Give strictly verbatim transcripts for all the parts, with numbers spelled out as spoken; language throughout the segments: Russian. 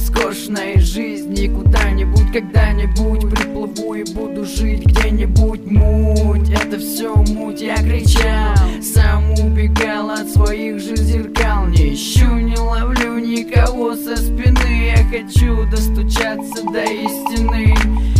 скучной жизни. Куда-нибудь, когда-нибудь приплыву и буду жить где-нибудь. Муть, это все муть, я кричал, сам убегал от своих же зеркал. Не ищу, не ловлю никого со спины, я хочу достучаться до истины.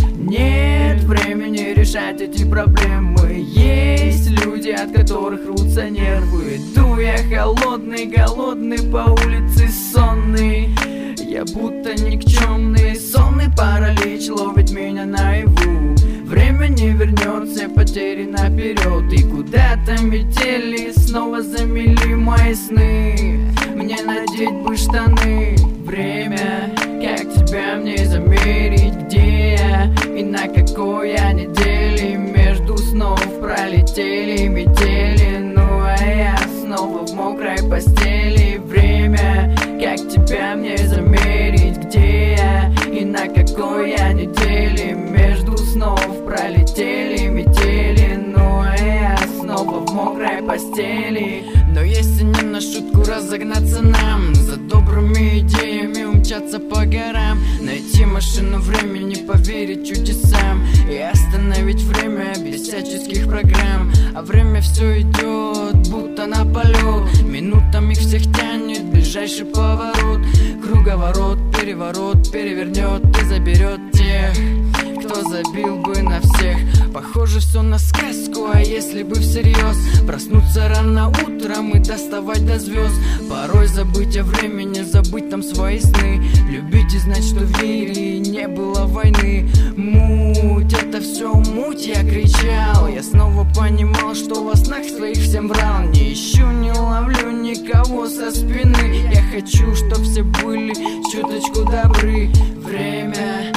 Нет времени решать эти проблемы, есть люди, от которых рвутся нервы. Иду я холодный, голодный, по улице сонный, я будто никчемный. Сонный паралич ловит меня наяву, время не вернется, потери наперед. И куда-то метели снова замели мои сны. Мне надеть бы штаны, время, как тебя мне замерить, где я и на какой я неделе. Между снов пролетели метели, ну а я снова в мокрой постели. Время, как тебя мне замерить, где я и на какой я неделе. Между снов пролетели метели, ну а я снова в мокрой постели. Но если не на шутку разогнаться нам, за добрыми идеями умчаться по горам, найти машину времени, поверить чудесам и остановить время без всяческих программ. А время все идет, будто на полет, минутами всех тянет ближайший поворот. Круговорот, переворот, перевернет и заберет тех, кто забил бы на всех. Похоже все на сказку, а если бы всерьез проснуться рано утром и доставать до звезд. Порой забыть о времени, забыть там свои сны, любить и знать, что в мире не было войны. Муть, это все муть, я кричал, я снова понимал, что во снах своих всем врал. Не ищу, не ловлю никого со спины, я хочу, чтоб все были чуточку добры. Время,